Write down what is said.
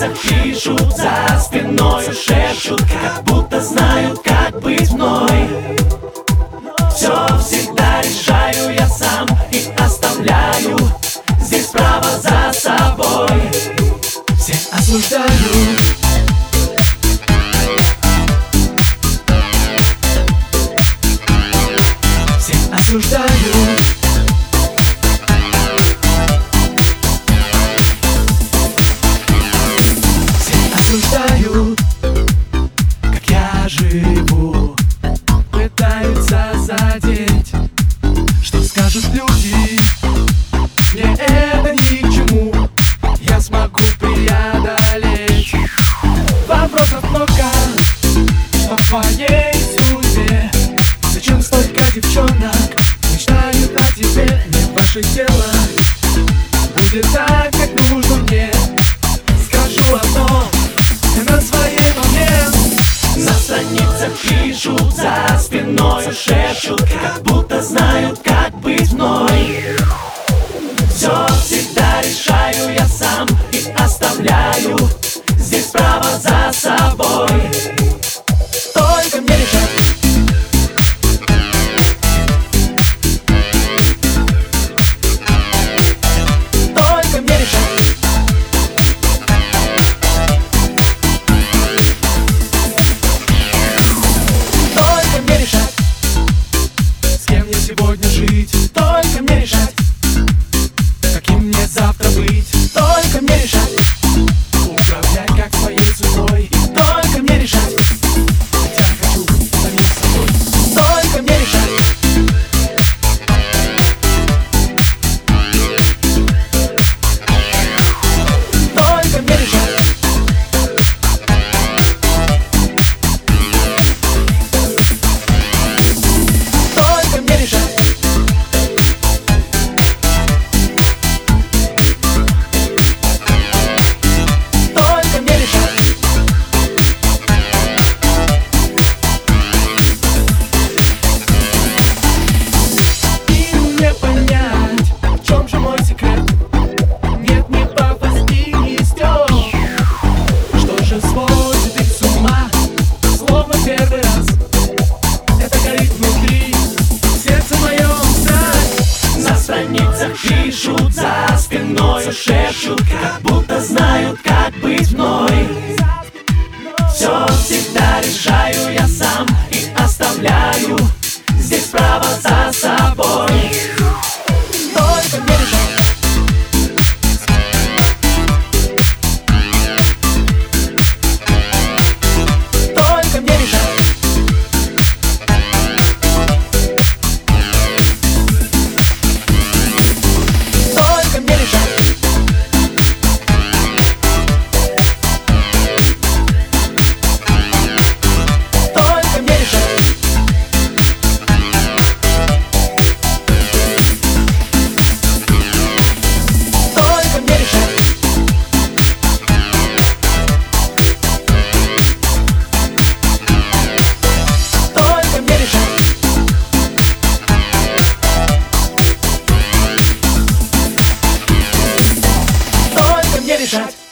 страницах пишут, за спиною шепчут, как будто знают, как быть мной. Все всегда решаю я сам и оставляю здесь право за собой. Все осуждают, все осуждают, все осуждают, как я живу, пытаются задеть. Что скажут люди? Мне это ни к чему, я смогу преодолеть. Вопросов много, что в твоей судьбе? Зачем столько девчонок мечтают о тебе? Не ваше дело, будет так, как нужно мне. Скажу одно, ты на своей волне. На страницах пишут, за спиною шепчут, как будто знают, как быть мной. Все всегда решаю я сам и оставляю здесь право за собой. Только мне решать. Только мне решать. Только мне решать, с кем мне сегодня жить. Только мне решать, каким мне завтра быть. Только мне решать, управлять как своей судьбой. И только мне решать, хотя хочу самим собой. Только мне решать. Только мне решать. Только мне решать. Сводит их с ума, словно первый раз. Это горит внутри, сердце мое так. На страницах пишут, за спиною шепчут, как будто знают, как быть мной. Все всегда решаю я сам и оставляю здесь право за собой. Только мне решать. Решать.